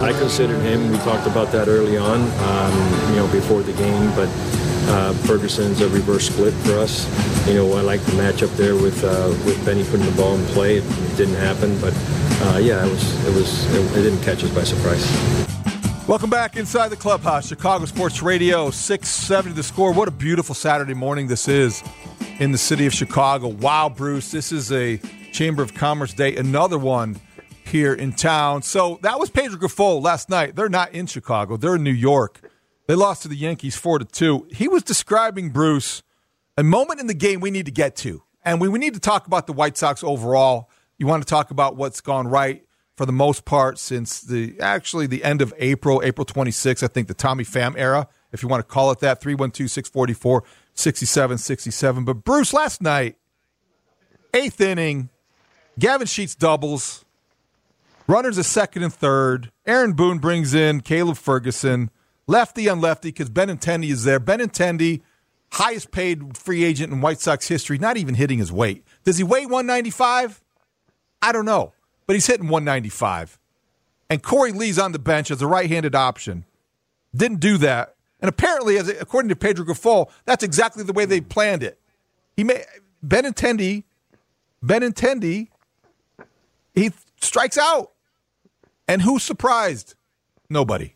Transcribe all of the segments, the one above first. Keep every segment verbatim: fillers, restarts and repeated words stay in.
I considered him. We talked about that early on, um, you know, before the game. But uh, Ferguson's a reverse split for us. You know, I like the matchup there with uh, with Benny putting the ball in play. It, it didn't happen, but uh, yeah, it was it was it, it didn't catch us by surprise. Welcome back inside the clubhouse, Chicago Sports Radio, six seventy The Score. What a beautiful Saturday morning this is in the city of Chicago. Wow, Bruce, this is a Chamber of Commerce day, another one here in town. So that was Pedro Grifol last night. They're not in Chicago. They're in New York. They lost to the Yankees four to two. He was describing, Bruce, a moment in the game we need to get to. And we, we need to talk about the White Sox overall. You want to talk about what's gone right for the most part since the actually the end of April, April twenty-sixth, I think the Tommy Pham era, if you want to call it that, three one two, six four four, six seven six seven. But Bruce, last night, eighth inning, Gavin Sheets doubles, runners a second and third. Aaron Boone brings in Caleb Ferguson, lefty on lefty because Benintendi is there. Benintendi, highest paid free agent in White Sox history, not even hitting his weight. Does he weigh one ninety-five? I don't know. But he's hitting one ninety-five. And Corey Lee's on the bench as a right-handed option. Didn't do that. And apparently, as according to Pedro Grifol, that's exactly the way they planned it. He made Benintendi, Benintendi, he strikes out. And who's surprised? Nobody.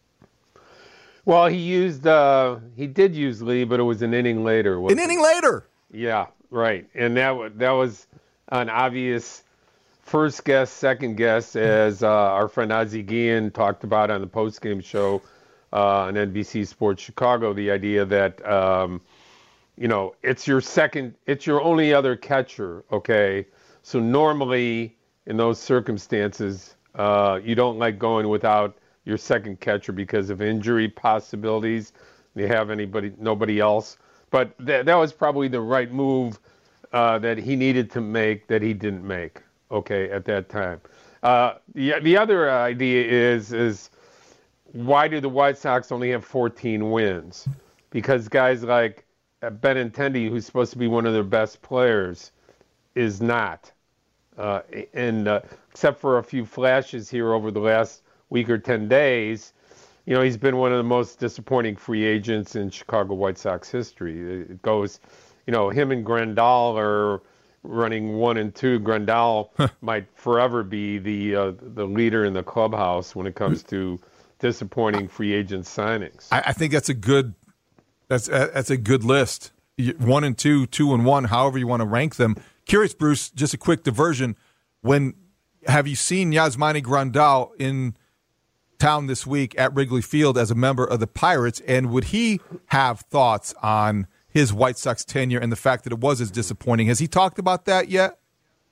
Well, he used, uh, he did use Lee, but it was an inning later. An inning later. Yeah, right. And that that was an obvious first guess, second guess, as uh, our friend Ozzie Guillen talked about on the postgame show uh, on N B C Sports Chicago, the idea that, um, you know, it's your second, it's your only other catcher, okay? So normally in those circumstances, uh, you don't like going without your second catcher because of injury possibilities. They have anybody, nobody else. But th- that was probably the right move uh, that he needed to make that he didn't make. Okay, at that time. Uh, the the other idea is is why do the White Sox only have fourteen wins? Because guys like Benintendi, who's supposed to be one of their best players, is not. Uh, and uh, except for a few flashes here over the last week or ten days, you know, he's been one of the most disappointing free agents in Chicago White Sox history. It goes, you know, him and Grandal are running one and two. Grandal might forever be the uh, the leader in the clubhouse when it comes to disappointing free agent signings. I, I think that's a good that's that's a good list. One and two, two and one, however you want to rank them. Curious, Bruce, just a quick diversion. When have you seen Yasmani Grandal in town this week at Wrigley Field as a member of the Pirates? And would he have thoughts on his White Sox tenure and the fact that it was as disappointing? Has he talked about that yet?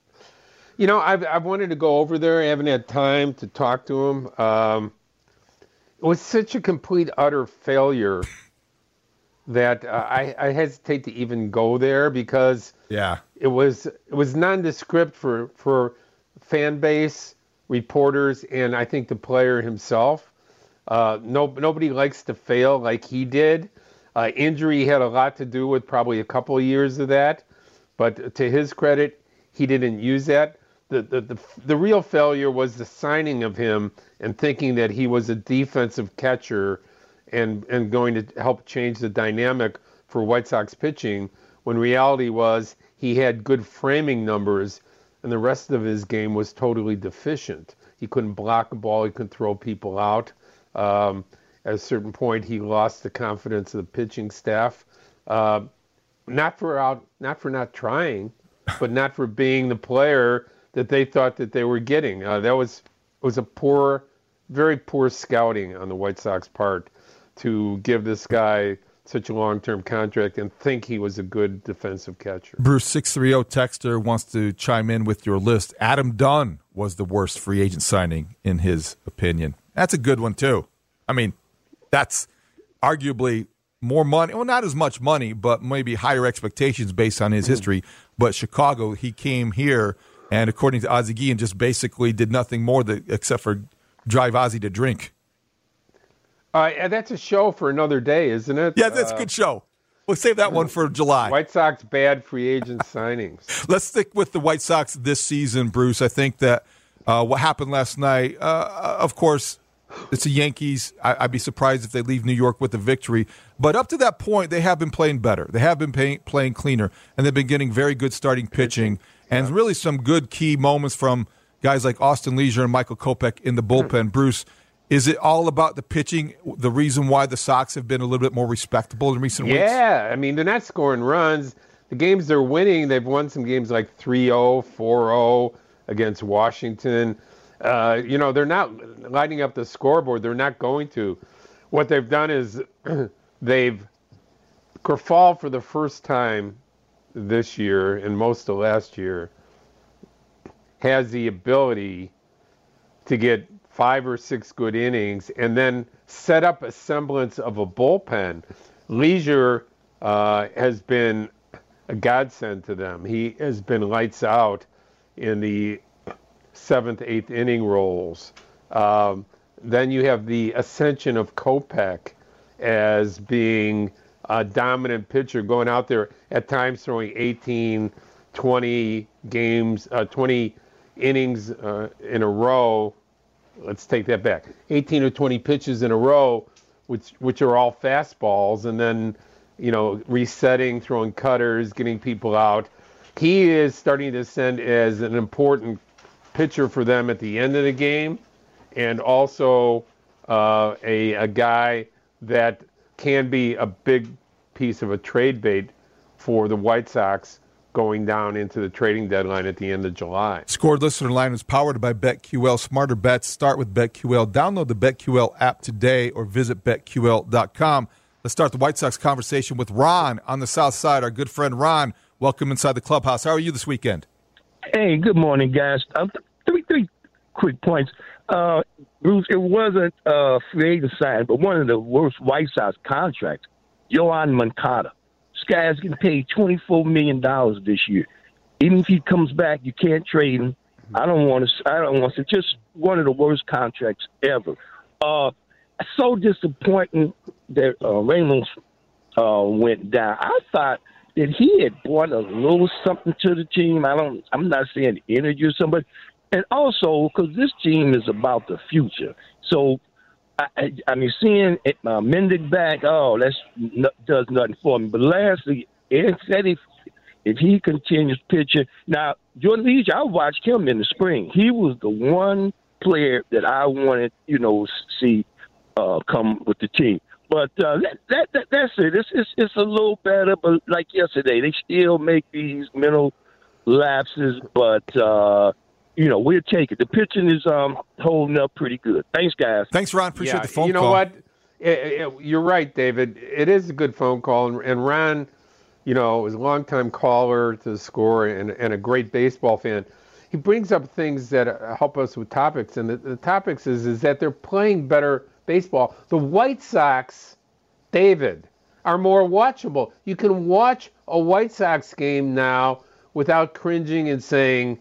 You know, I've, I've wanted to go over there. I haven't had time to talk to him. Um, it was such a complete, utter failure that uh, I, I hesitate to even go there because yeah, it was it was nondescript for, for fan base, reporters, and I think the player himself. Uh, no, nobody likes to fail like he did. Uh, injury had a lot to do with probably a couple of years of that, but to his credit, he didn't use that. The, the the the real failure was the signing of him and thinking that he was a defensive catcher and and going to help change the dynamic for White Sox pitching, when reality was he had good framing numbers and the rest of his game was totally deficient. He couldn't block a ball, he couldn't throw people out. Um, At a certain point, he lost the confidence of the pitching staff, uh, not for out, not for not trying, but not for being the player that they thought that they were getting. Uh, that was was a poor, very poor scouting on the White Sox part to give this guy such a long-term contract and think he was a good defensive catcher. Bruce, six three zero Texter wants to chime in with your list. Adam Dunn was the worst free agent signing in his opinion. That's a good one too. I mean, that's arguably more money. Well, not as much money, but maybe higher expectations based on his history. But Chicago, he came here, and according to Ozzie Guillen, just basically did nothing more that, except for drive Ozzie to drink. Uh, and that's a show for another day, isn't it? Yeah, that's uh, a good show. We'll save that one for July. White Sox bad free agent signings. Let's stick with the White Sox this season, Bruce. I think that uh, what happened last night, uh, of course, It's the Yankees. I, I'd be surprised if they leave New York with a victory. But up to that point, they have been playing better. They have been pay, playing cleaner, and they've been getting very good starting pitching, and yeah. really some good key moments from guys like Austin Leisure and Michael Kopech in the bullpen. Bruce, is it all about the pitching, the reason why the Sox have been a little bit more respectable in recent yeah, weeks? Yeah, I mean, they're not scoring runs. The games they're winning, they've won some games like three oh, four oh against Washington. Uh, you know, they're not lighting up the scoreboard. They're not going to. What they've done is they've Grifol for the first time this year and most of last year has the ability to get five or six good innings and then set up a semblance of a bullpen. Leisure uh, has been a godsend to them. He has been lights out in the seventh, eighth inning roles. Um, then you have the ascension of Kopech as being a dominant pitcher, going out there at times throwing eighteen, twenty games, uh, twenty innings uh, in a row. Let's take that back. eighteen or twenty pitches in a row, which which are all fastballs, and then, you know, resetting, throwing cutters, getting people out. He is starting to ascend as an important pitcher for them at the end of the game, and also uh, a, a guy that can be a big piece of a trade bait for the White Sox going down into the trading deadline at the end of July. Scored Listener Line is powered by BetQL. Smarter bets start with BetQL. Download the BetQL app today or visit bet Q L dot com. Let's start the White Sox conversation with Ron on the South Side. Our good friend Ron, welcome inside the clubhouse. How are you this weekend? Hey, good morning, guys. Um, three, three quick points. Uh, Bruce, it wasn't a free agent sign, but one of the worst White Sox contracts, Yoan Moncada. This guy's getting paid twenty-four million dollars this year. Even if he comes back, you can't trade him. I don't want to. I don't want to. Just one of the worst contracts ever. Uh, so disappointing that uh, Reynolds uh, went down. I thought that he had brought a little something to the team. I don't. I'm not saying energy or somebody. And also, because this team is about the future. So, I, I, I mean, seeing it, uh, Mendick back, oh, that n- does nothing for me. But lastly, Ed said if, if he continues pitching. Now, Jordan Leach, I watched him in the spring. He was the one player that I wanted, you know, to see uh, come with the team. But uh, that, that, that that's it. It's, it's, it's a little better, but like yesterday, they still make these mental lapses. But, uh, you know, we'll take it. The pitching is um, holding up pretty good. Thanks, guys. Thanks, Ron. Appreciate yeah, the phone call. You know call. what? It, it, you're right, David. It is a good phone call. And, and Ron, you know, is a longtime caller to the Score and, and a great baseball fan. He brings up things that help us with topics. And the, the topics is, is that they're playing better baseball. The White Sox, David, are more watchable. You can watch a White Sox game now without cringing and saying,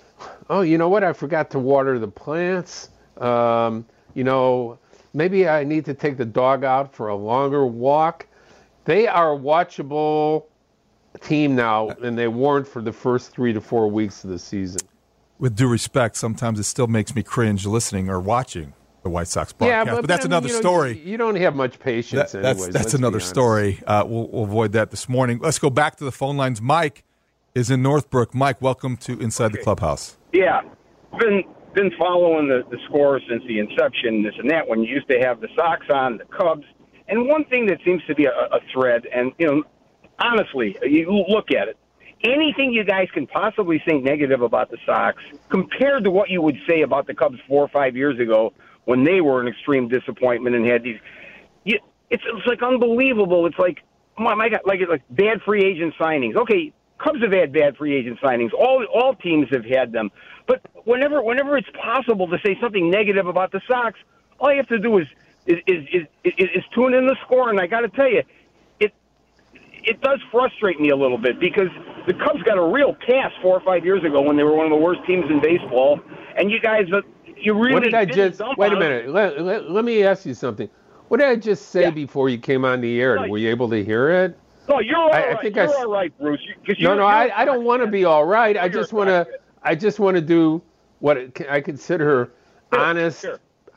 oh, you know what? I forgot to water the plants. Um, you know, maybe I need to take the dog out for a longer walk. They are a watchable team now, and they weren't for the first three to four weeks of the season. With due respect, sometimes it still makes me cringe listening or watching the White Sox broadcast. Yeah, but, but that's but I mean, another you know, story. You don't have much patience that, that's anyways. that's another story. Uh, we'll, we'll avoid that this morning. Let's go back to the phone lines. Mike is in Northbrook. Mike, welcome to Inside okay. the Clubhouse. Yeah, been been following the, the Score since the inception, this and that, when you used to have the Sox on, the Cubs. And one thing that seems to be a, a thread, and, you know, honestly, you look at it, anything you guys can possibly think negative about the Sox compared to what you would say about the Cubs four or five years ago when they were an extreme disappointment and had these you, – it's, it's like unbelievable. It's like, oh my God, like, like bad free agent signings. Okay, Cubs have had bad free agent signings. All all teams have had them. But whenever whenever it's possible to say something negative about the Sox, all you have to do is is is, is, is, is tune in the Score. And I got to tell you, it it does frustrate me a little bit because the Cubs got a real pass four or five years ago when they were one of the worst teams in baseball. And you guys, uh, you really what did I just wait a on minute? Let, let, let me ask you something. What did I just say yeah. before you came on the air? Right. Were you able to hear it? No, you're all I, right. I think you're I, all right, Bruce. You, no, no, I, I don't want to be all right. I just want to. I just want to do what I consider sure, honest, sure.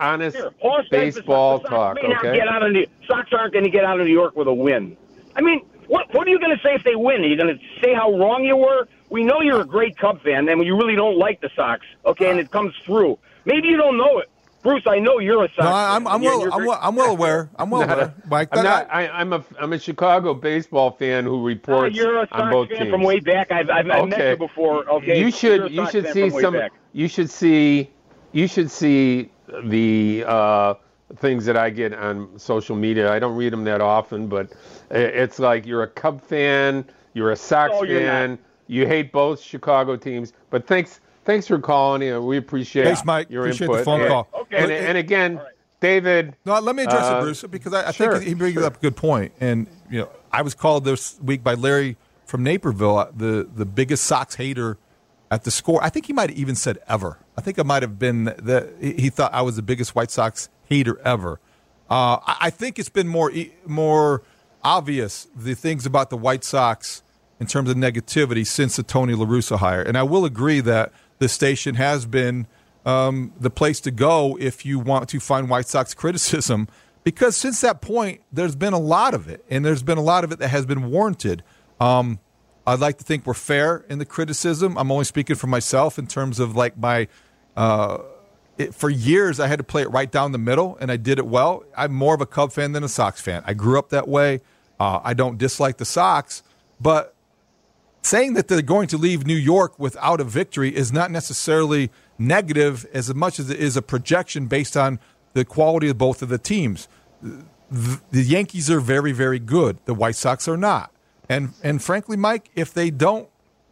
honest Here, Paul baseball the Sox talk, may not okay? get out of New, Sox aren't going to get out of New York with a win. I mean, what what are you going to say if they win? Are you going to say how wrong you were? We know you're a great Cub fan, and you really don't like the Sox, okay, and it comes through. Maybe you don't know it. Bruce, I know you're a Sox No, I'm, fan. I'm, You're- well, you're I'm, well, I'm well aware. I'm well Not aware, a- Mike. I'm that- not. I, I'm a. I'm a Chicago baseball fan who Uh, reports you're a on Sox both fan teams. from way back. I've, I've, I've met Okay. you before. Okay, You You're a should. You Sox should fan see from way some. back. You should see. You should see the uh, things that I get on social media. I don't read them that often, but it's like you're a Cub fan, you're a Sox No, you're fan, not. you hate both Chicago teams. But thanks. Thanks for calling. You know, we appreciate Thanks, Mike. your Appreciate input. the phone and, call. Okay. And, Look, and again, David. No, let me address Uh, it, Bruce, because I, I sure, think he brings sure. up a good point. And you know, I was called this week by Larry from Naperville the the biggest Sox hater at the Score. I think he might have even said ever. I think I might have been that he thought I was the biggest White Sox hater ever. Uh, I, I think it's been more e- more obvious the things about the White Sox in terms of negativity since the Tony La Russa hire. And I will agree that the station has been um, the place to go if you want to find White Sox criticism, because since that point, there's been a lot of it, and there's been a lot of it that has been warranted. Um, I'd like to think we're fair in the criticism. I'm only speaking for myself in terms of like my uh, it, for years, I had to play it right down the middle, and I did it well. I'm more of a Cub fan than a Sox fan. I grew up that way. Uh, I don't dislike the Sox, but saying that they're going to leave New York without a victory is not necessarily negative as much as it is a projection based on the quality of both of the teams. The, the Yankees are very, very good. The White Sox are not. And and frankly, Mike, if they don't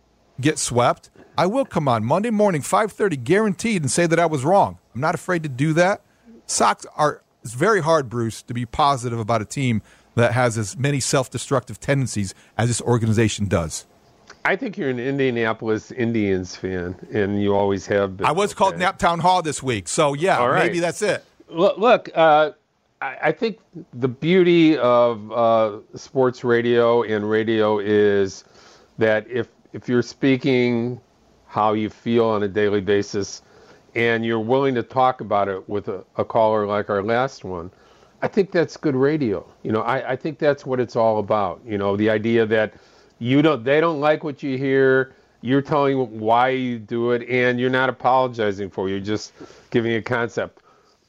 get swept, I will come on Monday morning, five thirty, guaranteed, and say that I was wrong. I'm not afraid to do that. Sox are, it's very hard, Bruce, to be positive about a team that has as many self-destructive tendencies as this organization does. I think you're an Indianapolis Indians fan, and you always have been. I was called okay? Naptown Hall this week, so yeah, All right. maybe that's it. Look, look uh, I, I think the beauty of uh, sports radio and radio is that if if you're speaking how you feel on a daily basis, and you're willing to talk about it with a, a caller like our last one, I think that's good radio. You know, I, I think that's what it's all about. You know, the idea that you don't, they don't like what you hear, you're telling why you do it, and you're not apologizing for it. You're just giving a concept.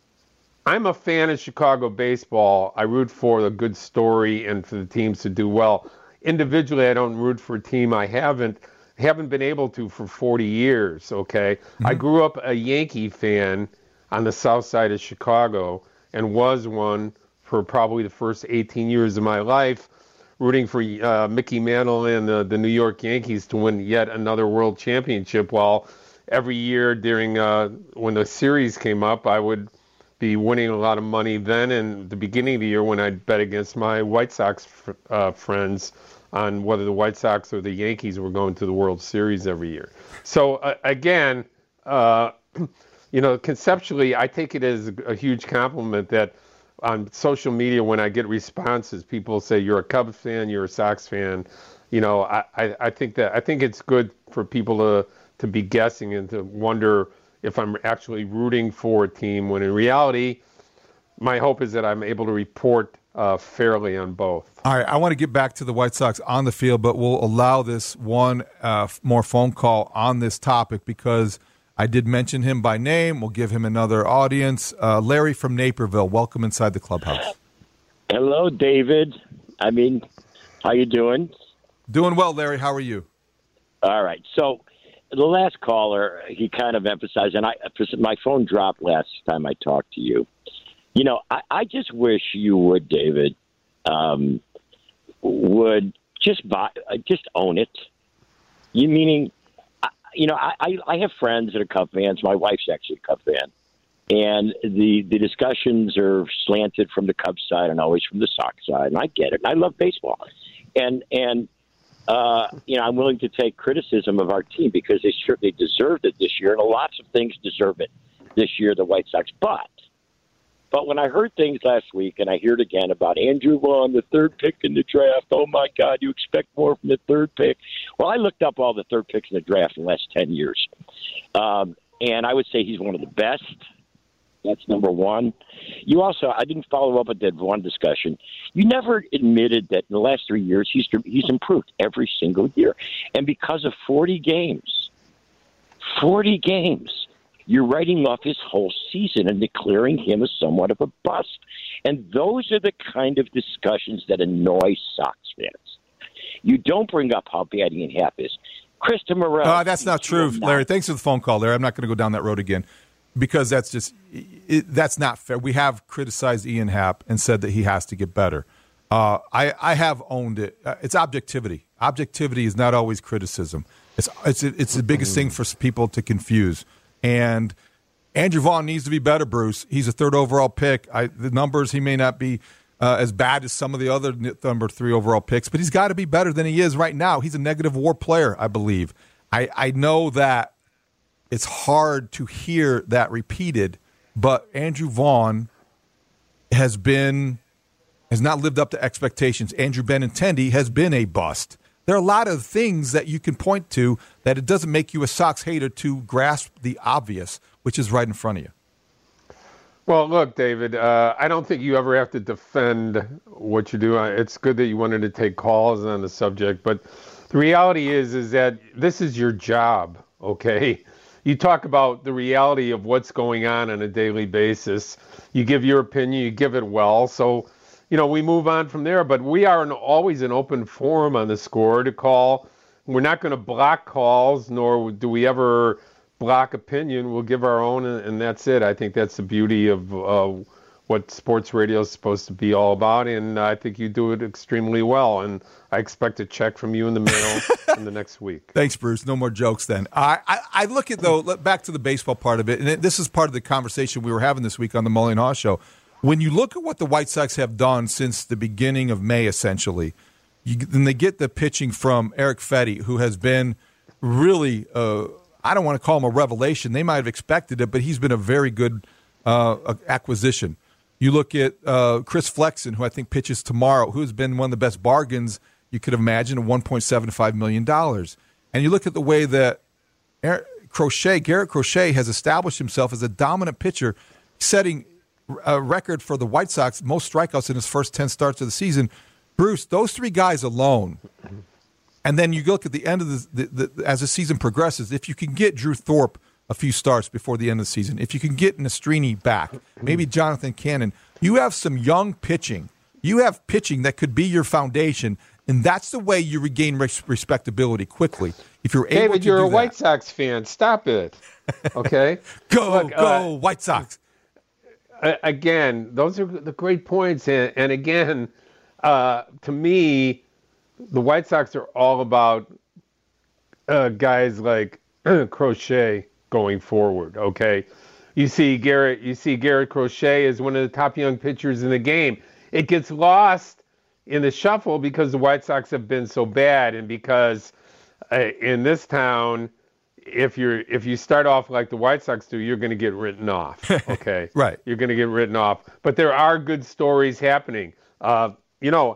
I'm a fan of Chicago baseball. I root for a good story and for the teams to do well. Individually, I don't root for a team I haven't haven't been able to for forty years, okay? Mm-hmm. I grew up a Yankee fan on the south side of Chicago and was one for probably the first eighteen years of my life, rooting for uh, Mickey Mantle and the, the New York Yankees to win yet another world championship, while every year during uh, when the series came up, I would be winning a lot of money then, and the beginning of the year when I'd bet against my White Sox fr- uh, friends on whether the White Sox or the Yankees were going to the World Series every year. So uh, again, uh, you know, conceptually, I take it as a, a huge compliment that on social media, when I get responses, people say you're a Cubs fan, you're a Sox fan. You know, I, I, I think that I think it's good for people to to be guessing and to wonder if I'm actually rooting for a team, when in reality, my hope is that I'm able to report uh, fairly on both. All right, I want to get back to the White Sox on the field, but we'll allow this one uh, more phone call on this topic because I did mention him by name. We'll give him another audience. Uh, Larry from Naperville, welcome inside the clubhouse. Hello, David. I mean, how you doing? Doing well, Larry. How are you? All right. So the last caller, he kind of emphasized, and I my phone dropped last time I talked to you. You know, I, I just wish you would, David, um, would just buy, just own it. You meaning, you know, I, I have friends that are Cub fans. My wife's actually a Cub fan. And the, the discussions are slanted from the Cubs side and always from the Sox side. And I get it. And I love baseball. And, and uh, you know, I'm willing to take criticism of our team because they certainly deserved it this year. And lots of things deserve it this year, the White Sox. But But when I heard things last week, and I hear it again about Andrew Vaughn, the third pick in the draft, oh, my God, you expect more from the third pick. Well, I looked up all the third picks in the draft in the last ten years. Um, and I would say he's one of the best. That's number one. You also, I didn't follow up with that Vaughn discussion. You never admitted that in the last three years he's he's improved every single year, and because of forty games, forty games, you're writing off his whole season and declaring him as somewhat of a bust. And those are the kind of discussions that annoy Sox fans. You don't bring up how bad Ian Happ is. Krista Morel. Uh, that's not true, Larry. Thanks for the phone call, Larry. I'm not going to go down that road again because that's just it, that's not fair. We have criticized Ian Happ and said that he has to get better. Uh, I, I have owned it. Uh, it's objectivity. Objectivity is not always criticism. It's it's it's the biggest thing for people to confuse. And Andrew Vaughn needs to be better, Bruce. He's a third overall pick. I, the numbers, he may not be uh, as bad as some of the other number three overall picks, but he's got to be better than he is right now. He's a negative WAR player, I believe. I, I know that it's hard to hear that repeated, but Andrew Vaughn has been has not lived up to expectations. Andrew Benintendi has been a bust. There are a lot of things that you can point to that it doesn't make you a Sox hater to grasp the obvious, which is right in front of you. Well, look, David, uh, I don't think you ever have to defend what you do. It's good that you wanted to take calls on the subject, but the reality is is that this is your job, okay? You talk about the reality of what's going on on a daily basis. You give your opinion, you give it well, so you know, we move on from there, but we are an, always an open forum on the Score to call. We're not going to block calls, nor do we ever block opinion. We'll give our own, and, and that's it. I think that's the beauty of uh, what sports radio is supposed to be all about, and I think you do it extremely well, and I expect a check from you in the mail in the next week. Thanks, Bruce. No more jokes then. I, I, I look at, though, back to the baseball part of it, and this is part of the conversation we were having this week on the Mully and Haw Show. When you look at what the White Sox have done since the beginning of May, essentially, you, then they get the pitching from Erick Fedde, who has been really, uh, I don't want to call him a revelation. They might have expected it, but he's been a very good uh, acquisition. You look at uh, Chris Flexen, who I think pitches tomorrow, who's been one of the best bargains you could have imagined, one point seven five million dollars. And you look at the way that Eric Crochet, Garrett Crochet has established himself as a dominant pitcher, setting a record for the White Sox, most strikeouts in his first ten starts of the season. Bruce, those three guys alone, and then you look at the end of the, the, the as the season progresses, if you can get Drew Thorpe a few starts before the end of the season, if you can get Nastrini back, maybe Jonathan Cannon, you have some young pitching. You have pitching that could be your foundation, and that's the way you regain res- respectability quickly. If you're able David, to you're do a that. White Sox fan. Stop it. Okay? go, Look, go, uh, White Sox. Again, those are the great points. And, and again, uh, to me, the White Sox are all about uh, guys like Crochet going forward. Okay, you see Garrett, you see Garrett Crochet is one of the top young pitchers in the game. It gets lost in the shuffle because the White Sox have been so bad, and because uh, in this town, if you're if you start off like the White Sox do, you're going to get written off. Okay, right? You're going to get written off. But there are good stories happening. Uh, you know,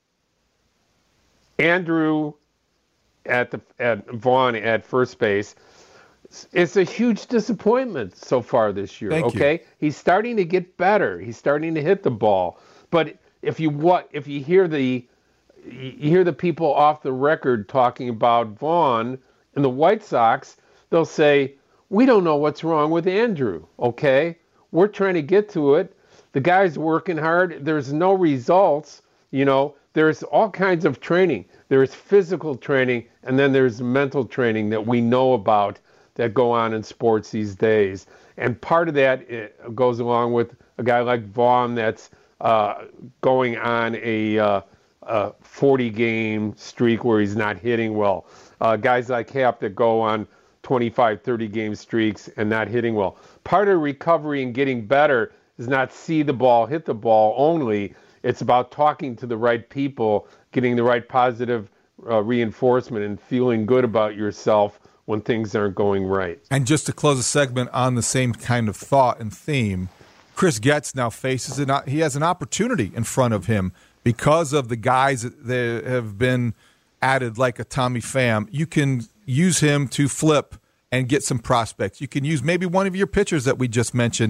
Andrew at the at Vaughn at first base. It's a huge disappointment so far this year. Thank okay, you. He's starting to get better. He's starting to hit the ball. But if you what if you hear the you hear the people off the record talking about Vaughn and the White Sox, they'll say, we don't know what's wrong with Andrew, okay? We're trying to get to it. The guy's working hard. There's no results. You know, there's all kinds of training. There's physical training, and then there's mental training that we know about that go on in sports these days. And part of that it goes along with a guy like Vaughn that's uh, going on a uh, a forty-game streak where he's not hitting well. Uh, guys like Happ that go on twenty-five, thirty-game streaks and not hitting well. Part of recovery and getting better is not see the ball, hit the ball only. It's about talking to the right people, getting the right positive uh, reinforcement, and feeling good about yourself when things aren't going right. And just to close a segment on the same kind of thought and theme, Chris Getz now faces an he has an opportunity in front of him because of the guys that have been added, like a Tommy Pham. You can use him to flip and get some prospects. You can use maybe one of your pitchers that we just mentioned.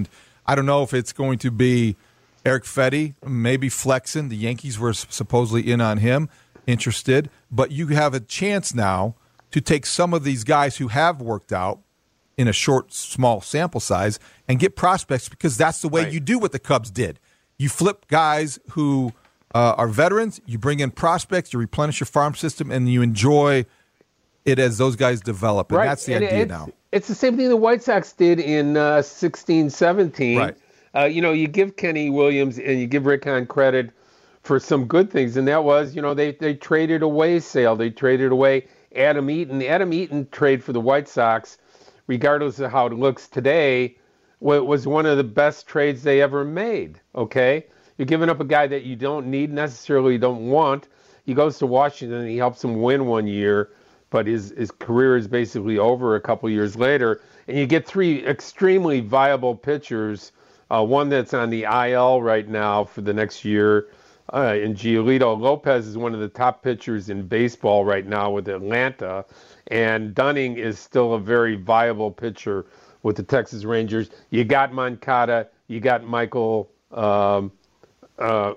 I don't know if it's going to be Eric Fedde, maybe Flexen. The Yankees were supposedly in on him, interested. But you have a chance now to take some of these guys who have worked out in a short, small sample size and get prospects, because that's the way right. you do what the Cubs did. You flip guys who uh, are veterans, you bring in prospects, you replenish your farm system, and you enjoy it as those guys develop. And right. that's the and idea it's, now. It's the same thing the White Sox did in uh, sixteen seventeen. Right. Uh, you know, you give Kenny Williams and you give Rick Hahn credit for some good things, and that was, you know, they, they traded away Sale. They traded away Adam Eaton. The Adam Eaton trade for the White Sox, regardless of how it looks today, was one of the best trades they ever made, okay? You're giving up a guy that you don't need, necessarily don't want. He goes to Washington, and he helps him win one year, but his, his career is basically over a couple years later. And you get three extremely viable pitchers, uh, one that's on the I L right now for the next year, uh, in Giolito. Lopez is one of the top pitchers in baseball right now with Atlanta, and Dunning is still a very viable pitcher with the Texas Rangers. You got Moncada, you got Michael um, uh,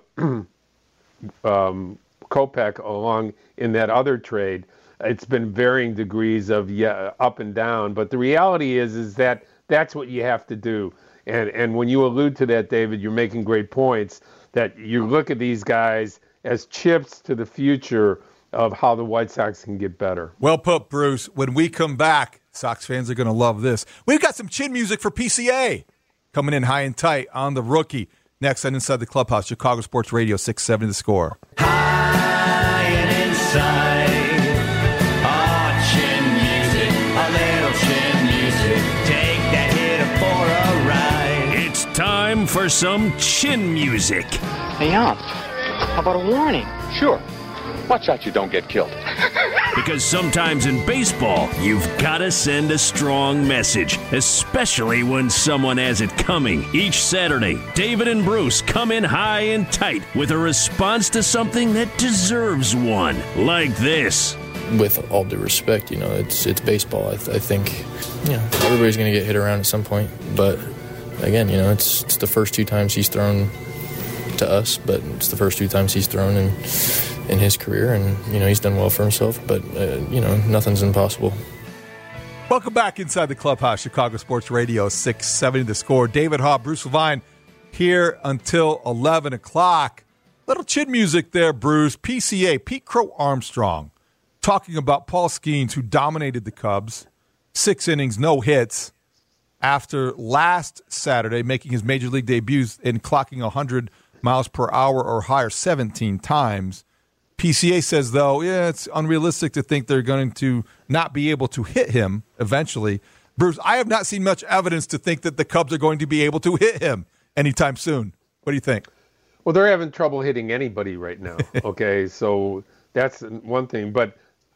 um, Kopech along in that other trade. It's been varying degrees of yeah, up and down, but the reality is is that that's what you have to do. And and when you allude to that, David, you're making great points, that you look at these guys as chips to the future of how the White Sox can get better. Well put, Bruce. When we come back, Sox fans are going to love this. We've got some chin music for P C A coming in high and tight on the rookie. Next on Inside the Clubhouse, Chicago Sports Radio, six seventy The Score. High and inside, oh, chin music, a little chin music. Take that hitter for a ride. It's time for some chin music. Hey, Alf, how about a warning? Sure. Watch out you don't get killed. Because sometimes in baseball, you've got to send a strong message, especially when someone has it coming. Each Saturday, David and Bruce come in high and tight with a response to something that deserves one, like this. With all due respect, you know, it's it's baseball. I, th- I think, you know, everybody's going to get hit around at some point. But, again, you know, it's, it's the first two times he's thrown to us, but it's the first two times he's thrown in in his career, and you know he's done well for himself, but uh, you know nothing's impossible. Welcome back inside the Clubhouse, Chicago Sports Radio, six seventy The Score. David Haugh, Bruce Levine here until eleven o'clock. Little chin music there, Bruce. P C A, Pete Crow Armstrong, talking about Paul Skeens, who dominated the Cubs, six innings, no hits, after last Saturday making his major league debut and clocking one hundred miles per hour or higher seventeen times. P C A says, though, yeah, it's unrealistic to think they're going to not be able to hit him eventually. Bruce, I have not seen much evidence to think that the Cubs are going to be able to hit him anytime soon. What do you think? Well, they're having trouble hitting anybody right now, okay? So that's one thing. But,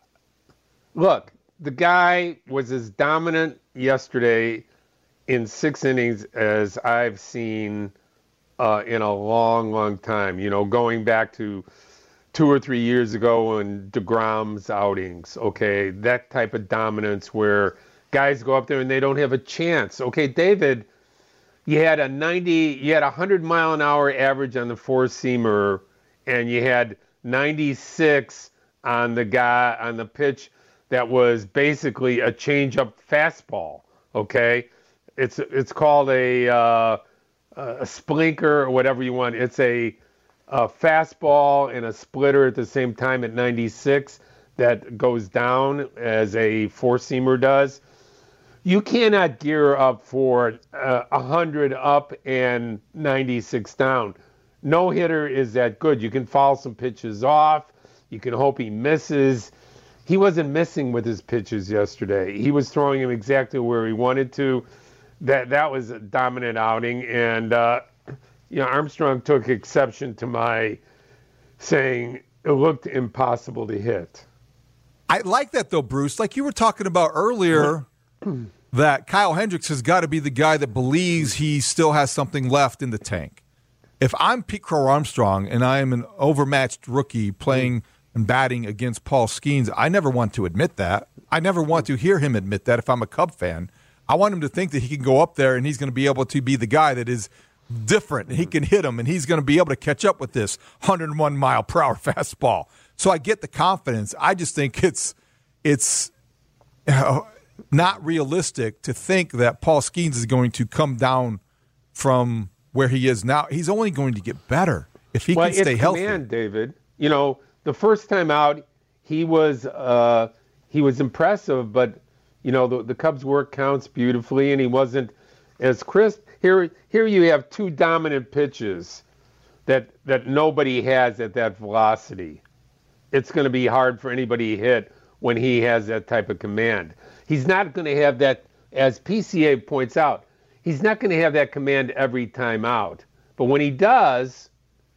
look, the guy was as dominant yesterday in six innings as I've seen uh, in a long, long time, you know, going back to two or three years ago in DeGrom's outings, okay, that type of dominance where guys go up there and they don't have a chance. Okay, David, you had a ninety, you had a hundred mile an hour average on the four seamer, and you had ninety-six on the guy on the pitch that was basically a changeup fastball. Okay, it's it's called a uh, a splinker or whatever you want. It's a a fastball and a splitter at the same time at ninety-six that goes down as a four-seamer does. You cannot gear up for uh, one hundred up and ninety-six down. No hitter is that good. You can foul some pitches off. You can hope he misses. He wasn't missing with his pitches yesterday. He was throwing him exactly where he wanted to. That that was a dominant outing, and uh, you know, Armstrong took exception to my saying it looked impossible to hit. I like that, though, Bruce. Like you were talking about earlier, that Kyle Hendricks has got to be the guy that believes he still has something left in the tank. If I'm Pete Crow Armstrong and I am an overmatched rookie playing and batting against Paul Skeens, I never want to admit that. I never want to hear him admit that if I'm a Cub fan. I want him to think that he can go up there and he's going to be able to be the guy that is different. And he can hit him, and he's going to be able to catch up with this one oh one mile per hour fastball. So I get the confidence. I just think it's it's uh, not realistic to think that Paul Skeens is going to come down from where he is now. He's only going to get better if he well, can stay it's healthy. Command, David. You know, the first time out, he was uh, he was impressive, but you know the, the Cubs' work counts beautifully, and he wasn't as crisp. Here, here you have two dominant pitches that that nobody has at that velocity. It's going to be hard for anybody to hit when he has that type of command. He's not going to have that, as P C A points out, he's not going to have that command every time out. But when he does,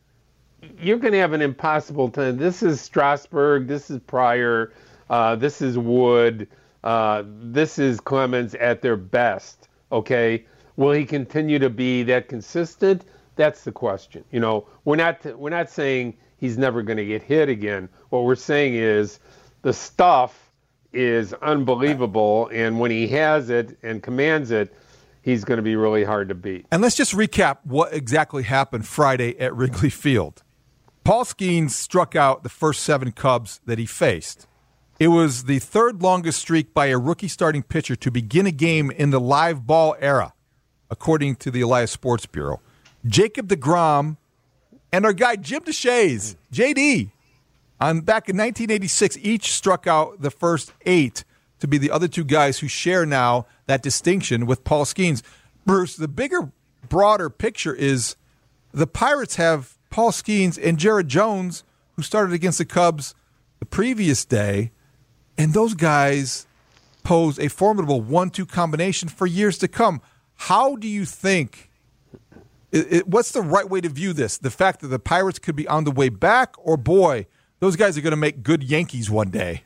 you're going to have an impossible time. This is Strasburg, this is Pryor, uh, this is Wood, uh, this is Clemens at their best, okay? Will he continue to be that consistent? That's the question. You know, we're not we're not saying he's never going to get hit again. What we're saying is the stuff is unbelievable, and when he has it and commands it, he's going to be really hard to beat. And let's just recap what exactly happened Friday at Wrigley Field. Paul Skeens struck out the first seven Cubs that he faced. It was the third longest streak by a rookie starting pitcher to begin a game in the live ball era, according to the Elias Sports Bureau. Jacob deGrom and our guy Jim Deshaies, J D, on back in nineteen eighty-six, each struck out the first eight to be the other two guys who share now that distinction with Paul Skeens. Bruce, the bigger, broader picture is the Pirates have Paul Skeens and Jared Jones, who started against the Cubs the previous day, and those guys pose a formidable one two combination for years to come. How do you think, it, it, what's the right way to view this? The fact that the Pirates could be on the way back, or boy, those guys are going to make good Yankees one day?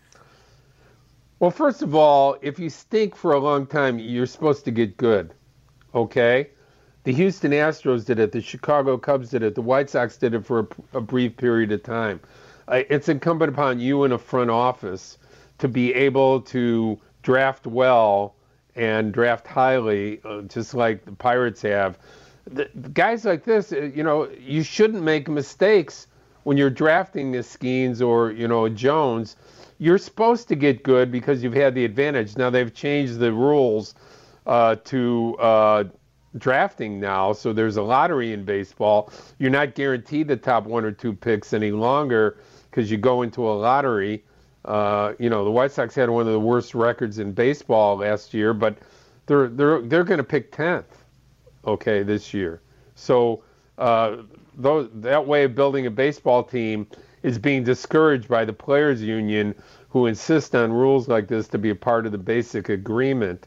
Well, first of all, if you stink for a long time, you're supposed to get good, okay? The Houston Astros did it. The Chicago Cubs did it. The White Sox did it for a, a brief period of time. Uh, it's incumbent upon you in a front office to be able to draft well and draft highly, uh, just like the Pirates have. The, the guys like this, uh, you know, you shouldn't make mistakes when you're drafting the Skeens or, you know, Jones. You're supposed to get good because you've had the advantage. Now they've changed the rules uh, to uh, drafting now, so there's a lottery in baseball. You're not guaranteed the top one or two picks any longer because you go into a lottery. Uh, you know, the White Sox had one of the worst records in baseball last year, but they're they're they're going to pick tenth, okay, this year. So uh, those, that way of building a baseball team is being discouraged by the players' union, who insist on rules like this to be a part of the basic agreement,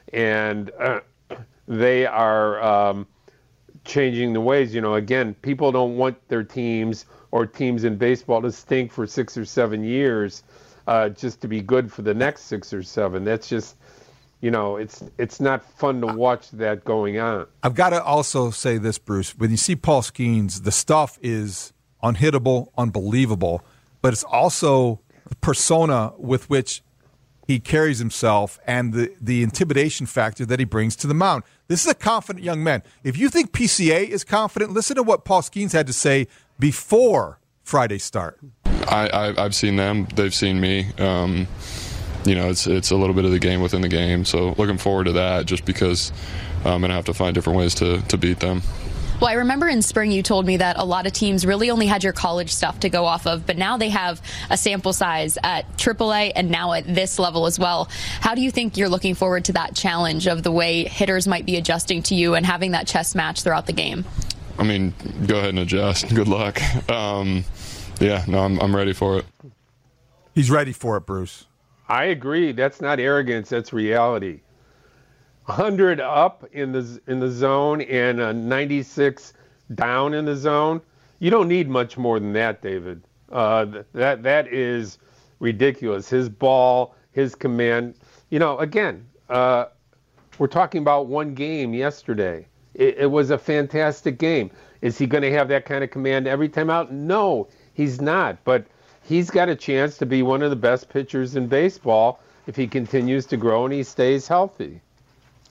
and uh, they are um, changing the ways. You know, again, people don't want their teams or teams in baseball to stink for six or seven years. Uh, just to be good for the next six or seven. That's just, you know, it's it's not fun to watch that going on. I've got to also say this, Bruce. When you see Paul Skeens, the stuff is unhittable, unbelievable, but it's also the persona with which he carries himself and the, the intimidation factor that he brings to the mound. This is a confident young man. If you think P C A is confident, listen to what Paul Skeens had to say before Friday's start. I, I, I've seen them. They've seen me. Um, you know, it's it's a little bit of the game within the game. So looking forward to that just because I'm going to have to find different ways to, to beat them. Well, I remember in spring you told me that a lot of teams really only had your college stuff to go off of, but now they have a sample size at triple A and now at this level as well. How do you think you're looking forward to that challenge of the way hitters might be adjusting to you and having that chess match throughout the game? I mean, go ahead and adjust. Good luck. Um, yeah, no, I'm I'm ready for it. He's ready for it, Bruce. I agree. That's not arrogance. That's reality. one hundred up in the in the zone and a ninety-six down in the zone. You don't need much more than that, David. Uh, that that is ridiculous. His ball, his command. You know, again, uh, we're talking about one game yesterday. It, it was a fantastic game. Is he going to have that kind of command every time out? No, he's not. But he's got a chance to be one of the best pitchers in baseball if he continues to grow and he stays healthy.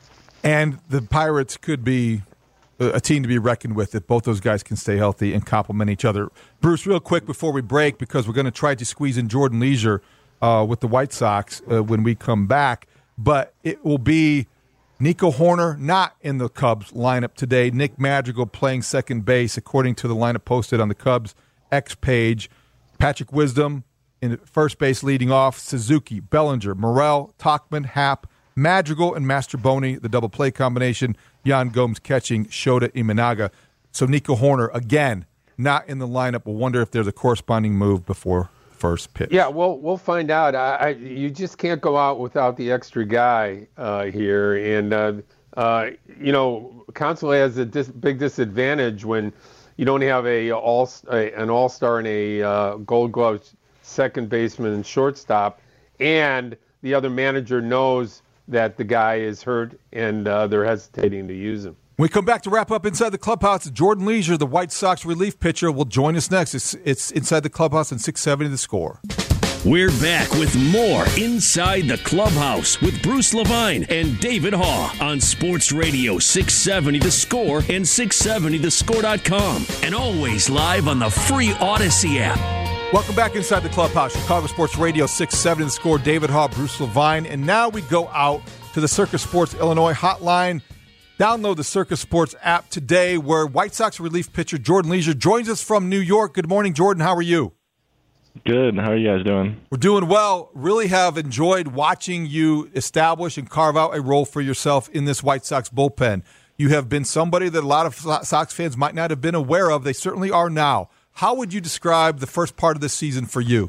And the Pirates could be a team to be reckoned with if both those guys can stay healthy and complement each other. Bruce, real quick before we break, because we're going to try to squeeze in Jordan Leisure uh, with the White Sox uh, when we come back, but it will be Nico Horner not in the Cubs lineup today. Nick Madrigal playing second base, according to the lineup posted on the Cubs X page. Patrick Wisdom in first base leading off. Suzuki, Bellinger, Morel, Tauchman, Happ, Madrigal, and Mastroboni, the double play combination. Yan Gomes catching, Shota Imanaga. So Nico Horner, again, not in the lineup. We'll wonder if there's a corresponding move before first pitch. Yeah, well, we'll find out. I, I, you just can't go out without the extra guy uh, here. And, uh, uh, you know, Council has a dis- big disadvantage when you don't have a all a, an all-star and a uh, gold glove second baseman and shortstop, and the other manager knows that the guy is hurt and uh, they're hesitating to use him. When we come back to wrap up Inside the Clubhouse, Jordan Leisure, the White Sox relief pitcher, will join us next. It's, it's Inside the Clubhouse on six seventy The Score. We're back with more Inside the Clubhouse with Bruce Levine and David Haugh on Sports Radio six seventy The Score and six seventy the score dot com, and always live on the free Odyssey app. Welcome back Inside the Clubhouse, Chicago Sports Radio six seventy The Score. David Haugh, Bruce Levine, and now we go out to the Circus Sports Illinois hotline. Download the Circus Sports app today, where White Sox relief pitcher Jordan Leisure joins us from New York. Good morning, Jordan. How are you? Good. How are you guys doing? We're doing well. Really have enjoyed watching you establish and carve out a role for yourself in this White Sox bullpen. You have been somebody that a lot of Sox fans might not have been aware of. They certainly are now. How would you describe the first part of this season for you?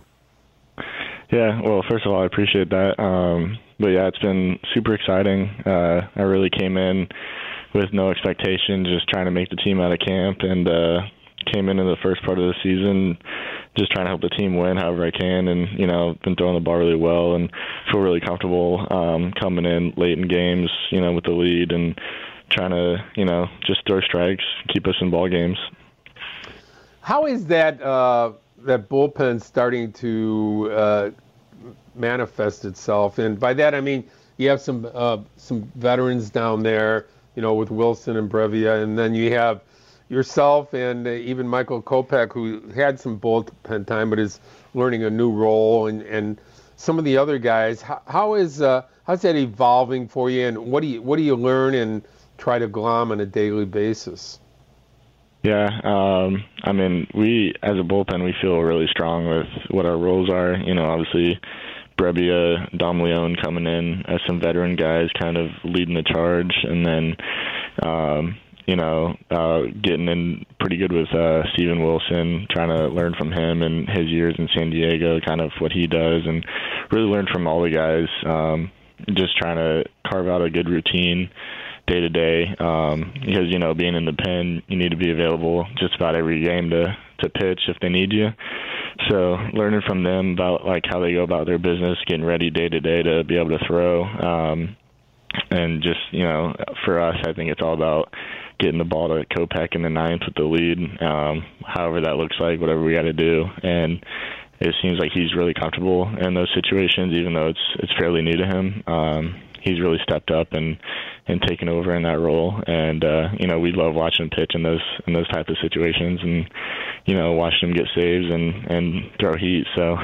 Yeah, well, first of all, I appreciate that. Um, but, yeah, it's been super exciting. Uh, I really came in with no expectations, just trying to make the team out of camp, and uh, came into the first part of the season just trying to help the team win however I can, and, you know, been throwing the ball really well and feel really comfortable um, coming in late in games, you know, with the lead and trying to, you know, just throw strikes, keep us in ball games. How is that uh, that bullpen starting to uh, manifest itself? And by that I mean you have some uh, some veterans down there, you know, with Wilson and Brevia, and then you have yourself and uh, even Michael Kopech, who had some bullpen time but is learning a new role, and, and some of the other guys. How, how is uh, how's that evolving for you, and what do you what do you learn and try to glom on a daily basis? Yeah, um, I mean, we, as a bullpen, we feel really strong with what our roles are. You know, obviously, Brebbia, Dom Leone coming in as some veteran guys kind of leading the charge, and then, um, you know, uh, getting in pretty good with uh, Steven Wilson, trying to learn from him and his years in San Diego, kind of what he does, and really learn from all the guys, um, just trying to carve out a good routine day to day, um, because, you know, being in the pen, you need to be available just about every game to, to pitch if they need you. So learning from them about like how they go about their business, getting ready day to day to be able to throw, um, and just, you know, for us, I think it's all about getting the ball to Kopech in the ninth with the lead, um, however that looks like, whatever we got to do. And it seems like he's really comfortable in those situations, even though it's it's fairly new to him. Um, he's really stepped up and, and taken over in that role. And, uh, you know, we love watching him pitch in those in those type of situations and, you know, watching him get saves and, and throw heat. So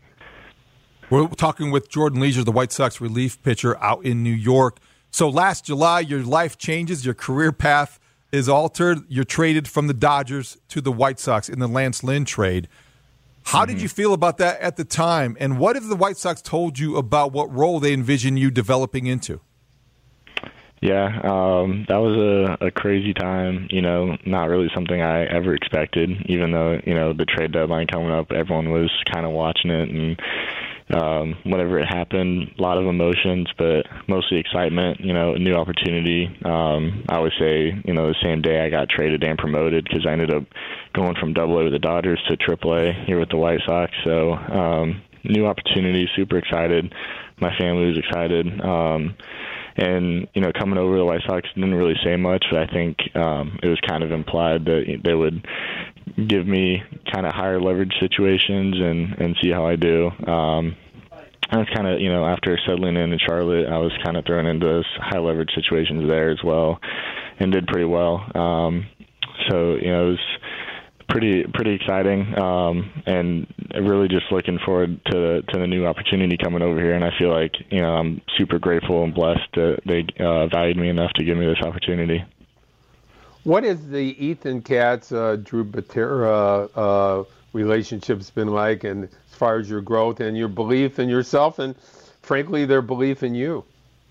we're talking with Jordan Leisure, the White Sox relief pitcher out in New York. So last July, your life changes, your career path is altered. You're traded from the Dodgers to the White Sox in the Lance Lynn trade. How mm-hmm. did you feel about that at the time? And what have the White Sox told you about what role they envision you developing into? Yeah, um, that was a, a crazy time, you know, not really something I ever expected, even though, you know, the trade deadline coming up, everyone was kind of watching it, and um, whenever it happened, a lot of emotions, but mostly excitement, you know, a new opportunity. Um, I would say, you know, the same day I got traded and promoted, because I ended up going from double A with the Dodgers to triple A here with the White Sox. So um, new opportunity, super excited. My family was excited. Um, and, you know, coming over to the White Sox didn't really say much, but I think um, it was kind of implied that they would give me kind of higher leverage situations and, and see how I do. Um, I was kind of, you know, after settling in in Charlotte, I was kind of thrown into those high leverage situations there as well, and did pretty well. Um, so, you know, it was pretty pretty exciting, um, and really just looking forward to to the new opportunity coming over here. And I feel like, you know, I'm super grateful and blessed that they uh, valued me enough to give me this opportunity. What has the Ethan Katz, uh, Drew Batera uh, relationship's been like, and as far as your growth and your belief in yourself, and frankly, their belief in you?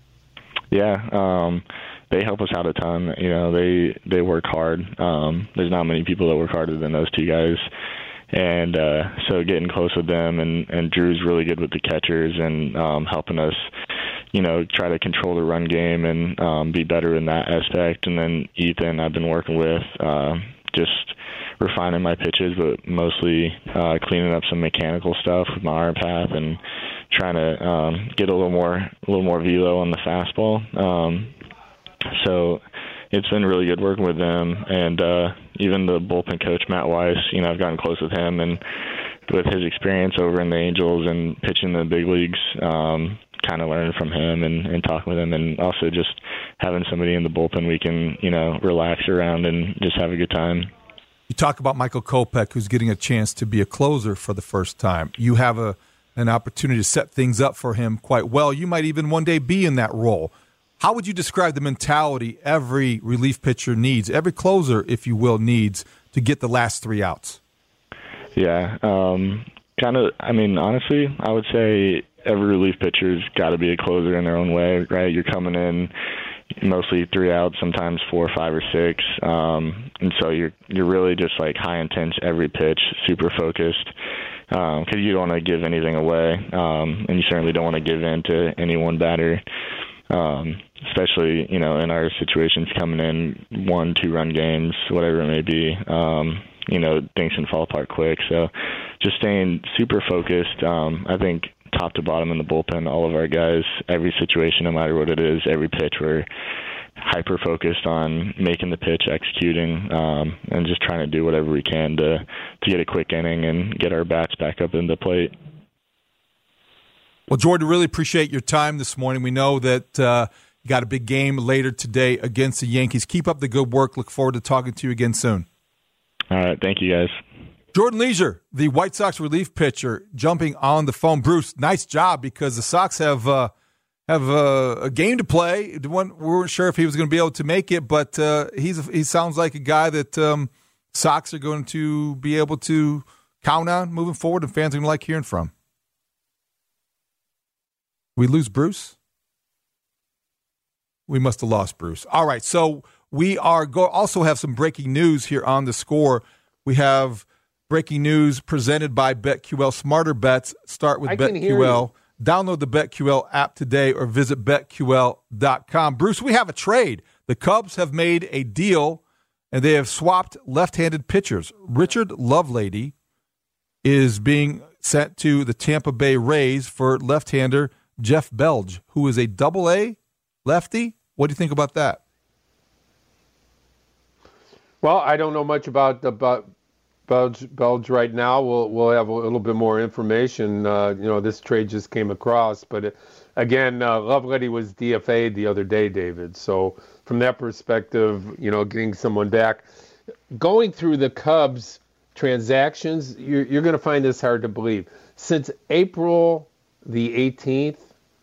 Yeah, um, they help us out a ton. You know, they they work hard. Um, there's not many people that work harder than those two guys. And uh, so getting close with them, and, and Drew's really good with the catchers and um, helping us, you know, try to control the run game and um, be better in that aspect. And then Ethan, I've been working with uh, just refining my pitches, but mostly uh, cleaning up some mechanical stuff with my arm path and trying to um, get a little more, a little more velo on the fastball. Um, so it's been really good working with them, and uh, even the bullpen coach, Matt Weiss, you know, I've gotten close with him, and with his experience over in the Angels and pitching in the big leagues, um, kind of learning from him and, and talking with him, and also just having somebody in the bullpen we can, you know, relax around and just have a good time. You talk about Michael Kopech, who's getting a chance to be a closer for the first time. You have a an opportunity to set things up for him quite well. You might even one day be in that role. How would you describe the mentality every relief pitcher needs, every closer, if you will, needs to get the last three outs? Yeah, um, kind of, I mean, honestly, I would say every relief pitcher's got to be a closer in their own way, right? You're coming in mostly three outs, sometimes four, five, or six, um, and so you're you're really just like high intense every pitch, super focused, because um, you don't want to give anything away, um, and you certainly don't want to give in to any one batter. Um, especially, you know, in our situations coming in one, two run games, whatever it may be, um, you know, things can fall apart quick. So just staying super focused. Um, I think top to bottom in the bullpen, all of our guys, every situation, no matter what it is, every pitch, we're hyper focused on making the pitch, executing, um, and just trying to do whatever we can to, to get a quick inning and get our bats back up in the plate. Well, Jordan, really appreciate your time this morning. We know that uh, you got a big game later today against the Yankees. Keep up the good work. Look forward to talking to you again soon. All right. Thank you, guys. Jordan Leisure, the White Sox relief pitcher, jumping on the phone. Bruce, nice job, because the Sox have uh, have uh, a game to play. We weren't sure if he was going to be able to make it, but uh, he's he sounds like a guy that um, Sox are going to be able to count on moving forward, and fans are going to like hearing from. We lose Bruce? We must have lost Bruce. All right, so we are go- also have some breaking news here on The Score. We have breaking news presented by BetQL. Smarter bets start with BetQL. Download the BetQL app today or visit bet Q L dot com. Bruce, we have a trade. The Cubs have made a deal, and they have swapped left-handed pitchers. Richard Lovelady is being sent to the Tampa Bay Rays for left-hander Jeff Belge, who is a double-A lefty. What do you think about that? Well, I don't know much about the about Belge, Belge right now. We'll we'll have a little bit more information. Uh, you know, this trade just came across, but it, again, uh, Lovelady was D F A'd the other day, David. So from that perspective, you know, getting someone back, going through the Cubs transactions, you're you're going to find this hard to believe. Since April the eighteenth,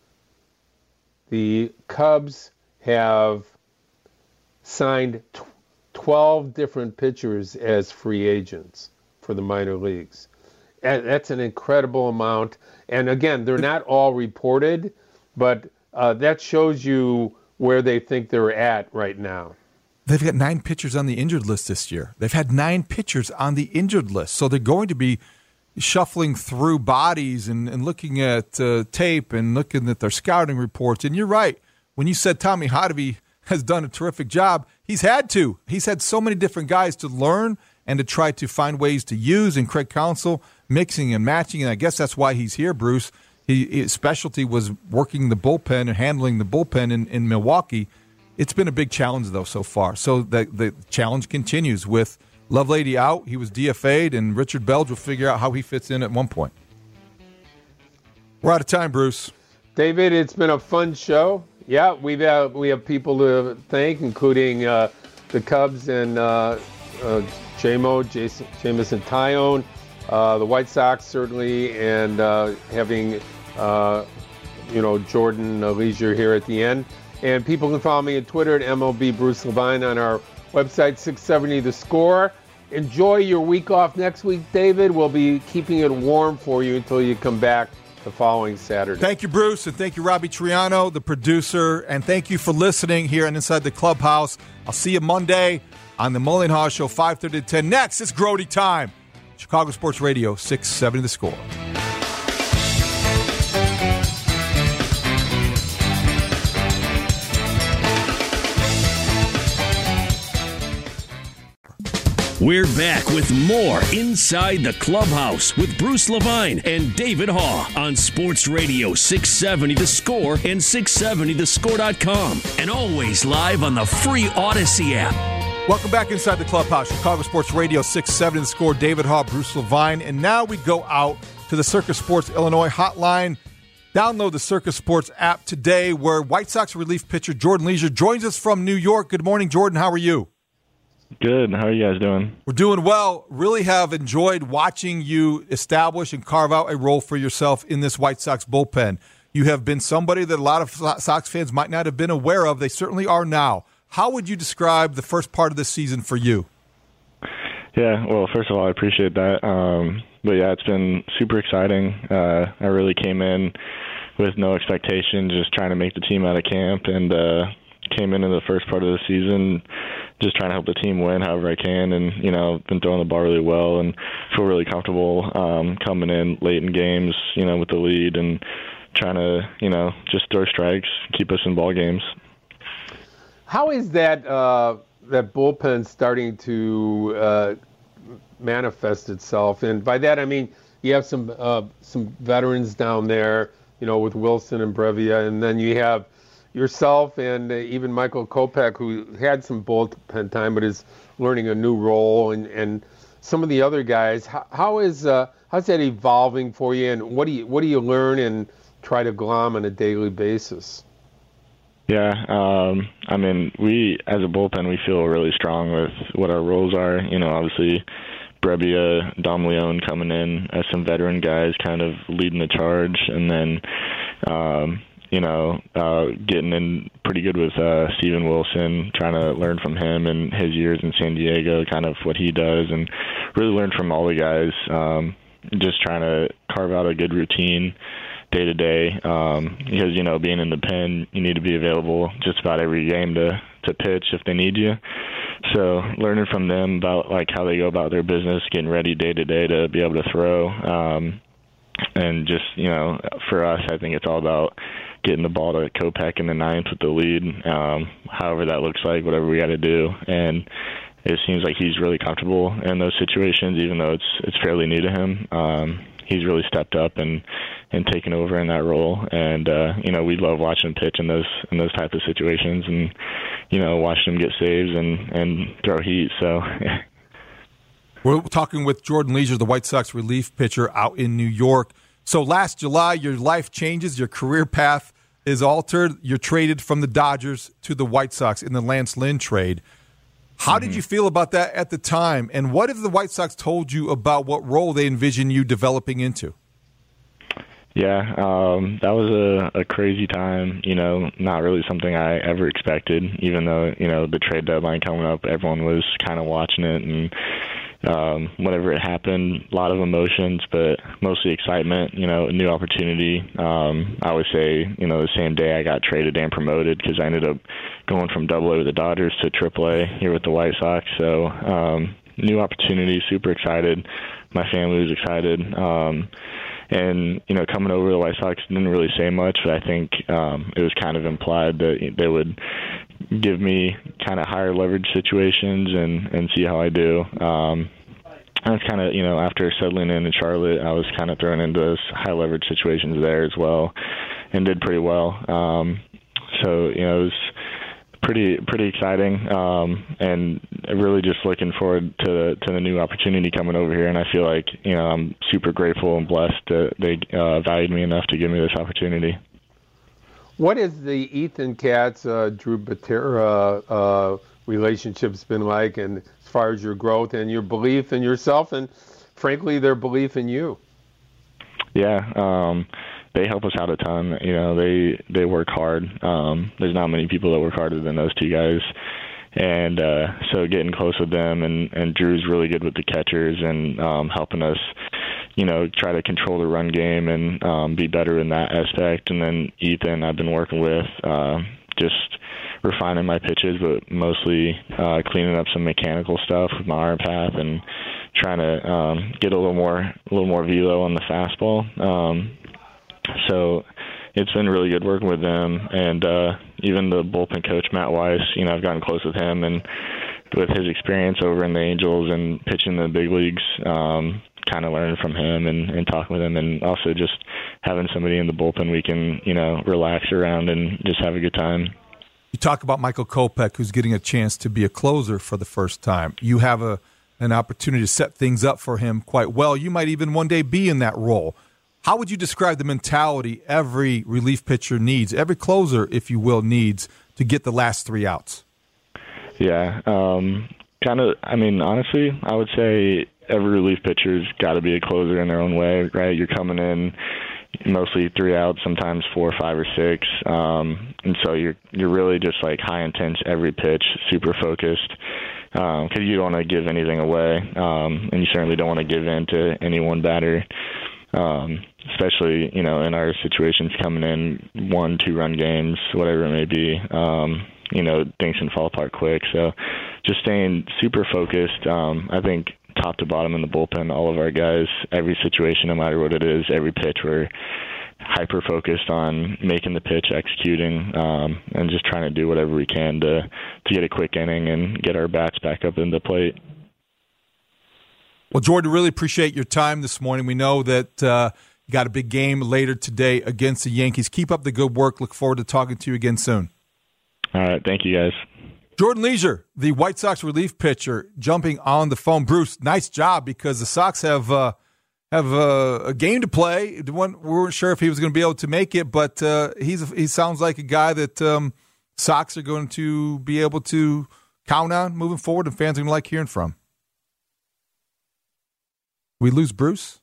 the Cubs have signed twelve different pitchers as free agents for the minor leagues. And that's an incredible amount. And again, they're not all reported, but uh, that shows you where they think they're at right now. They've got nine pitchers on the injured list this year. They've had nine pitchers on the injured list. So they're going to be shuffling through bodies and, and looking at uh, tape and looking at their scouting reports. And you're right. When you said Tommy Hotovy has done a terrific job, he's had to. He's had so many different guys to learn and to try to find ways to use. And Craig Counsell mixing and matching. And I guess that's why he's here, Bruce. He, his specialty was working the bullpen and handling the bullpen in, in Milwaukee. It's been a big challenge, though, so far. So the, the challenge continues with Lovelady out. He was D F A'd, and Richard Belge will figure out how he fits in at one point. We're out of time, Bruce. David, it's been a fun show. Yeah, we've uh, we have people to thank, including uh, the Cubs and uh, uh, J-Mo, Jason, Jameson Taillon, uh, the White Sox certainly, and uh, having uh, you know Jordan uh, Leisure here at the end. And people can follow me on Twitter at M L B Bruce Levine, on our website six seventy The Score. Enjoy your week off next week, David. We'll be keeping it warm for you until you come back the following Saturday. Thank you, Bruce, and thank you, Robbie Triano, the producer, and thank you for listening here on Inside the Clubhouse. I'll see you Monday on the Mullen Haw Show, five thirty to ten. Next, it's Grody time. Chicago Sports Radio, six seventy The Score. We're back with more Inside the Clubhouse with Bruce Levine and David Haw on Sports Radio six seventy The Score and six seventy the score dot com, and always live on the free Odyssey app. Welcome back Inside the Clubhouse, Chicago Sports Radio six seventy The Score. David Haw, Bruce Levine, and now we go out to the Circus Sports Illinois hotline. Download the Circus Sports app today, where White Sox relief pitcher Jordan Leisure joins us from New York. Good morning, Jordan. How are you? Good. How are you guys doing? We're doing well. Really have enjoyed watching you establish and carve out a role for yourself in this White Sox bullpen. You have been somebody that a lot of Sox fans might not have been aware of. They certainly are now. How would you describe the first part of the season for you? Yeah, well, first of all, I appreciate that. Um, but, yeah, it's been super exciting. Uh, I really came in with no expectation, just trying to make the team out of camp, and uh, came into the first part of the season just trying to help the team win however I can, and, you know, been throwing the ball really well and feel really comfortable um, coming in late in games, you know, with the lead and trying to, you know, just throw strikes, keep us in ball games. How is that uh, that bullpen starting to uh, manifest itself? And by that I mean you have some uh, some veterans down there, you know, with Wilson and Brevia, and then you have yourself and uh, even Michael Kopech, who had some bullpen time but is learning a new role, and, and some of the other guys. How, how is uh, how's that evolving for you, and what do you what do you learn and try to glom on a daily basis? Yeah, um, I mean, we as a bullpen, we feel really strong with what our roles are. You know, obviously, Brebbia, Dom Leone coming in as some veteran guys, kind of leading the charge, and then, um, you know, uh, getting in pretty good with uh, Steven Wilson, trying to learn from him and his years in San Diego, kind of what he does, and really learn from all the guys. Um, just trying to carve out a good routine day to day, um, because, you know, being in the pen, you need to be available just about every game to, to pitch if they need you. So learning from them about like how they go about their business, getting ready day to day to be able to throw. Um, and just, you know, for us, I think it's all about getting the ball to Kopech in the ninth with the lead, um, however that looks like, whatever we got to do. And it seems like he's really comfortable in those situations, even though it's it's fairly new to him. Um, he's really stepped up and, and taken over in that role. And, uh, you know, we love watching him pitch in those in those type of situations and, you know, watching him get saves and, and throw heat. So, yeah. We're talking with Jordan Leisure, the White Sox relief pitcher out in New York. So last July, your life changes, your career path is altered. You're traded from the Dodgers to the White Sox in the Lance Lynn trade. How mm-hmm. did you feel about that at the time? And what have the White Sox told you about what role they envision you developing into? Yeah, um, that was a, a crazy time, you know, not really something I ever expected, even though, you know, the trade deadline coming up, everyone was kind of watching it, and um, whenever it happened, a lot of emotions, but mostly excitement, you know, a new opportunity. Um, I would say, you know, the same day I got traded and promoted, because I ended up going from double A with the Dodgers to triple A here with the White Sox. So um, new opportunity, super excited. My family was excited. Um, and, you know, coming over to the White Sox didn't really say much, but I think um, it was kind of implied that they would give me kind of higher leverage situations and, and see how I do. Um, I was kind of, you know, after settling in in Charlotte, I was kind of thrown into those high leverage situations there as well and did pretty well. Um, so, you know, it was pretty pretty exciting, um, and really just looking forward to to the new opportunity coming over here. And I feel like you know I'm super grateful and blessed that they uh, valued me enough to give me this opportunity. What has the Ethan Katz, uh, Drew Batera uh, relationship's been like, and as far as your growth and your belief in yourself, and frankly their belief in you? Yeah. Um, They help us out a ton. You know, they they work hard. Um, there's not many people that work harder than those two guys, and uh, so getting close with them. And, and Drew's really good with the catchers and um, helping us, you know, try to control the run game and um, be better in that aspect. And then Ethan, I've been working with uh, just refining my pitches, but mostly uh, cleaning up some mechanical stuff with my arm path and trying to um, get a little more a little more velo on the fastball. Um, So it's been really good working with them, and uh, even the bullpen coach, Matt Weiss, you know, I've gotten close with him, and with his experience over in the Angels and pitching in the big leagues, um, kind of learning from him and, and talking with him, and also just having somebody in the bullpen we can, you know, relax around and just have a good time. You talk about Michael Kopech, who's getting a chance to be a closer for the first time. You have a an opportunity to set things up for him quite well. You might even one day be in that role. How would you describe the mentality every relief pitcher needs, every closer, if you will, needs to get the last three outs? Yeah, um, kind of, I mean, honestly, I would say every relief pitcher's got to be a closer in their own way, right? You're coming in mostly three outs, sometimes four, five, or six, um, and so you're you're really just like high intense every pitch, super focused, because um, you don't want to give anything away, um, and you certainly don't want to give in to any one batter. Um, especially, you know, in our situations coming in one, two run games, whatever it may be, um, you know, things can fall apart quick. So just staying super focused. Um, I think top to bottom in the bullpen, all of our guys, every situation, no matter what it is, every pitch, we're hyper focused on making the pitch, executing, um, and just trying to do whatever we can to, to get a quick inning and get our bats back up in the plate. Well, Jordan, really appreciate your time this morning. We know that uh, you got a big game later today against the Yankees. Keep up the good work. Look forward to talking to you again soon. All right. Thank you, guys. Jordan Leisure, the White Sox relief pitcher, jumping on the phone. Bruce, nice job, because the Sox have uh, have uh, a game to play. We weren't sure if he was going to be able to make it, but uh, he's he sounds like a guy that um, Sox are going to be able to count on moving forward, and fans are going to like hearing from. We lose Bruce?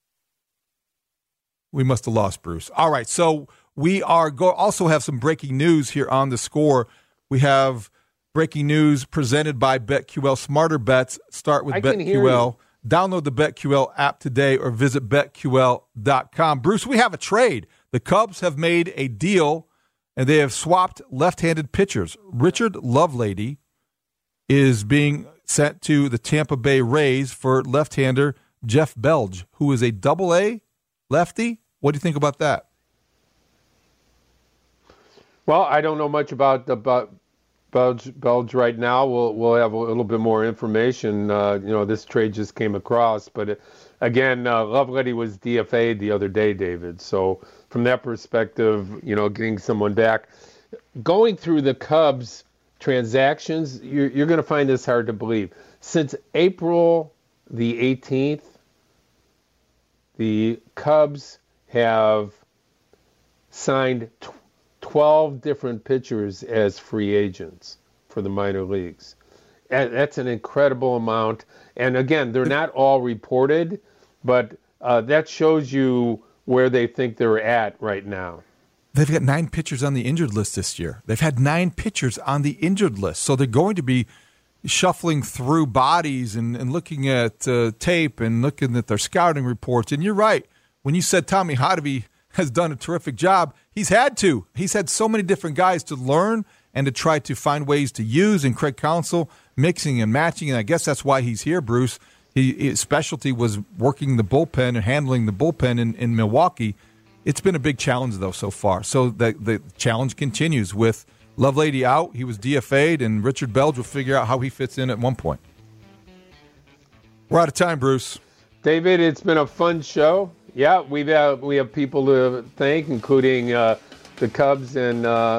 We must have lost Bruce. All right, so we are go- also have some breaking news here on The Score. We have breaking news presented by BetQL. Smarter bets start with I can hear BetQL. you. Download the BetQL app today or visit bet Q L dot com. Bruce, we have a trade. The Cubs have made a deal, and they have swapped left-handed pitchers. Richard Lovelady is being sent to the Tampa Bay Rays for left-hander Jeff Belge, who is a double-A lefty. What do you think about that? Well, I don't know much about the about Belge, Belge right now. We'll we'll have a little bit more information. Uh, you know, this trade just came across, but it, again, uh, Lovelady was D F A'd the other day, David. So from that perspective, you know, getting someone back, going through the Cubs transactions, you're you're going to find this hard to believe. Since April the eighteenth, the Cubs have signed twelve different pitchers as free agents for the minor leagues. And that's an incredible amount. And again, they're not all reported, but uh, that shows you where they think they're at right now. They've got nine pitchers on the injured list this year. They've had nine pitchers on the injured list. So they're going to be shuffling through bodies and, and looking at uh, tape and looking at their scouting reports. And you're right. When you said Tommy Hotovy has done a terrific job, he's had to. He's had so many different guys to learn and to try to find ways to use. And Craig Counsell mixing and matching. And I guess that's why he's here, Bruce. He, his specialty was working the bullpen and handling the bullpen in, in Milwaukee. It's been a big challenge, though, so far. So the, the challenge continues with Lovelady out. He was D F A'd, and Richard Belge will figure out how he fits in at one point. We're out of time, Bruce. David, it's been a fun show. Yeah, we've uh, we have people to thank, including uh, the Cubs and uh,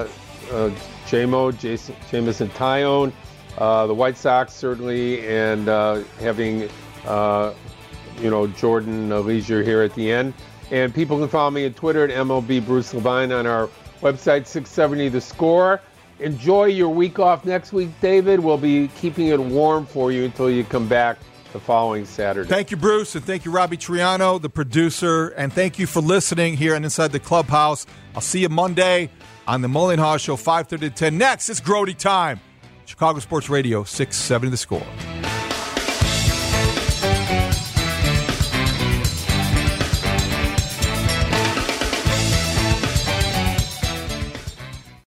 uh, J-Mo, Jason, Jamison Tyone, uh, the White Sox certainly, and uh, having, uh, you know, Jordan uh, Leisure here at the end. And people can follow me on Twitter at M L B Bruce Levine, on our website, six seventy The Score. Enjoy your week off next week, David. We'll be keeping it warm for you until you come back the following Saturday. Thank you, Bruce, and thank you, Robbie Triano, the producer, and thank you for listening here on Inside the Clubhouse. I'll see you Monday on the Mullen Haw Show, five thirty to ten. Next, it's Grody time. Chicago Sports Radio, six seventy The Score.